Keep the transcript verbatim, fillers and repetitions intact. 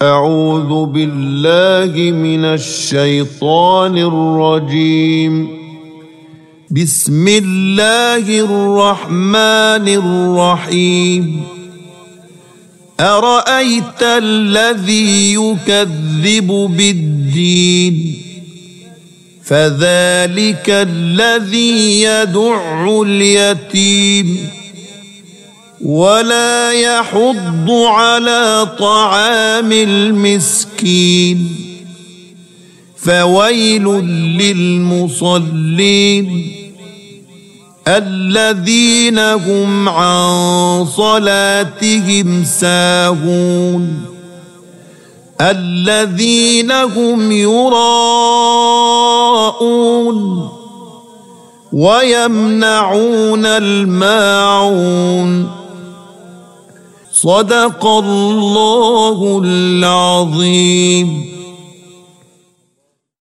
أعوذ بالله من الشيطان الرجيم. بسم الله الرحمن الرحيم. أرأيت الذي يكذب بالدين فذلك الذي يدع اليتيم ولا يحض على طعام المسكين فويل للمصلين الذين هم عن صلاتهم ساهون الذين هم يراءون ويمنعون الماعون. صدق الله العظيم.